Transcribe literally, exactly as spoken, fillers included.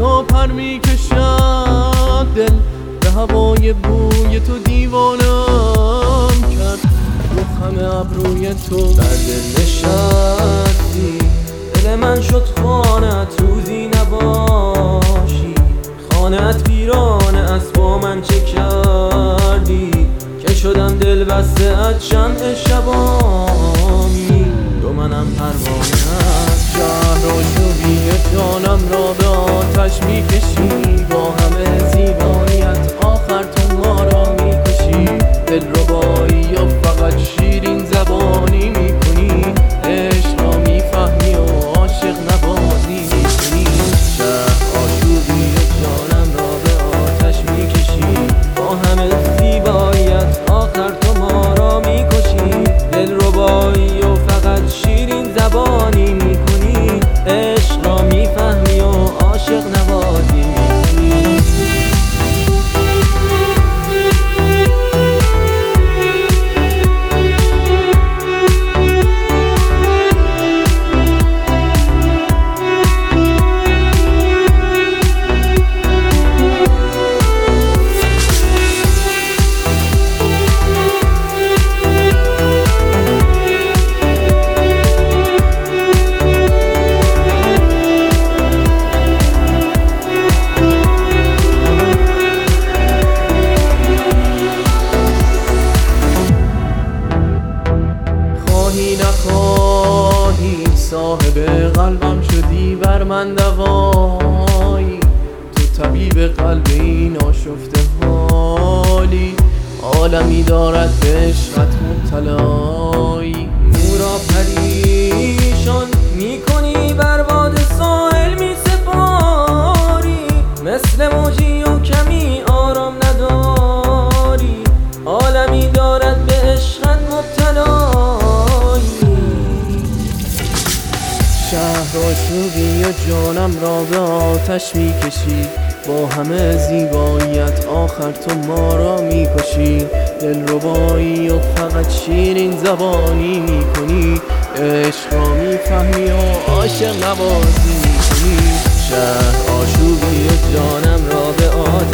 ها پر میکشد، دل به هوای بوی تو دیوانم کرد. رو همه ابروی تو بر دل نشستی، دل من شد خانت روزی نباشی. خانت ویرانه است، با من چه کردی که شدم دل بسته از شمع شبانی. تو منم پروانه از شهر آشوبی جانم را به آتش میکشی. با همه زیباییت آخر تو ما را میکشی. دلربایی و فقط شیرین زبانی میکنی. عشق را میفهمی و عاشق نوازی میکنی. شهر آشوبی جانم را به آتش میکشی. با همه زیباییت آخر تو ما را میکشی. دلربایی و فقط شیرین زبانی میکنی. عشق را میفهمی و عاشق نوازی میکنی. نخواهی صاحب قلبم شدی، بر من دوایی. تو طبیب قلب این آشفته حالی. عالمی دارد به عشقت مبتلایی. مورا پریشان میکنی، بر باد ساحل میسپاری. مثل موجی و کمی آرام نداری. عالمی دارد به عشقت مبتلایی. شهر آشوبی و جانم را به آتش میکشی. با همه زیباییت آخر تو ما را میکشی. دلربایی و فقط شیرین زبانی میکنی. عشق را میفهمی و عاشق نوازی میکنی. شهر آشوبی و جانم را به آتش